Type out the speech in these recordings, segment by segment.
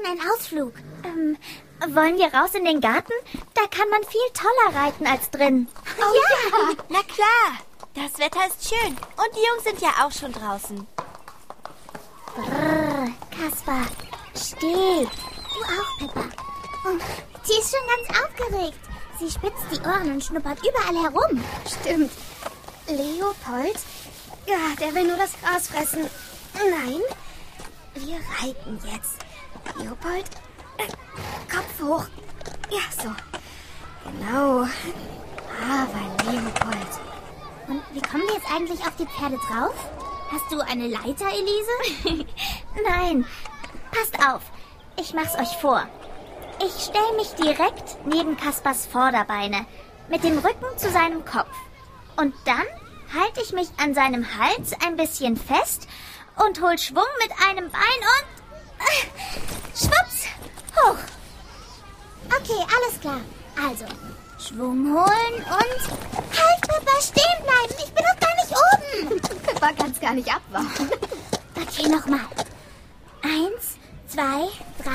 einen Ausflug. Wollen wir raus in den Garten? Da kann man viel toller reiten als drin. Oh ja, na klar. Das Wetter ist schön. Und die Jungs sind ja auch schon draußen. Brrr, Kaspar, still. Du auch, Peppa. Oh, sie ist schon ganz aufgeregt. Sie spitzt die Ohren und schnuppert überall herum. Stimmt. Leopold? Ja, der will nur das Gras fressen. Nein, wir reiten jetzt. Leopold, Kopf hoch. Ja, so. Genau. Aber Leopold. Und wie kommen wir jetzt eigentlich auf die Pferde drauf? Hast du eine Leiter, Elise? Nein, passt auf. Ich mach's euch vor. Ich stelle mich direkt neben Kaspars Vorderbeine, mit dem Rücken zu seinem Kopf. Und dann halte ich mich an seinem Hals ein bisschen fest und hol Schwung mit einem Bein und schwupps, hoch. Okay, alles klar. Also, Schwung holen und... Halt, Peppa, stehen bleiben. Ich bin doch gar nicht oben. Peppa kann's gar nicht abwarten. Okay, nochmal. 1, 2, 3.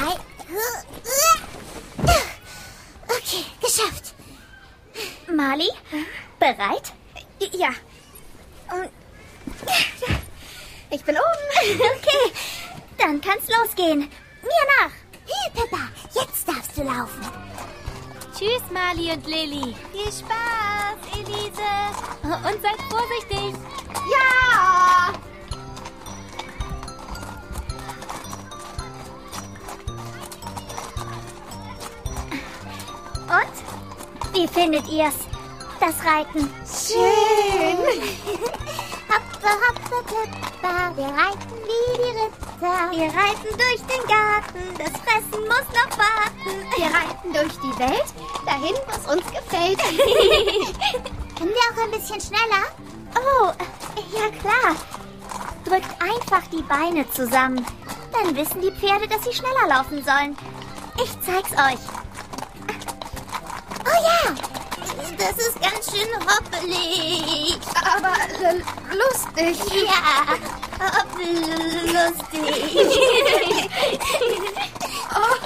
Okay, geschafft. Marley, bereit? Ja. Und ich bin oben. Okay, dann kann's losgehen. Mir nach. Hier, Peppa, jetzt darfst du laufen. Tschüss, Marley und Lilly. Viel Spaß, Elise. Und seid vorsichtig. Ja! Und? Wie findet ihr's? Das Reiten? Schön. Hoppe, hoppe, Peppa, wir reiten wie die Ritter. Wir reiten durch den Garten, das Fressen muss noch warten. Wir reiten durch die Welt, dahin, was uns gefällt. Können wir auch ein bisschen schneller? Oh, ja klar. Drückt einfach die Beine zusammen. Dann wissen die Pferde, dass sie schneller laufen sollen. Ich zeig's euch. Oh ja, das ist ganz schön hoppelig. Aber lustig. Ja, lustig. Oh,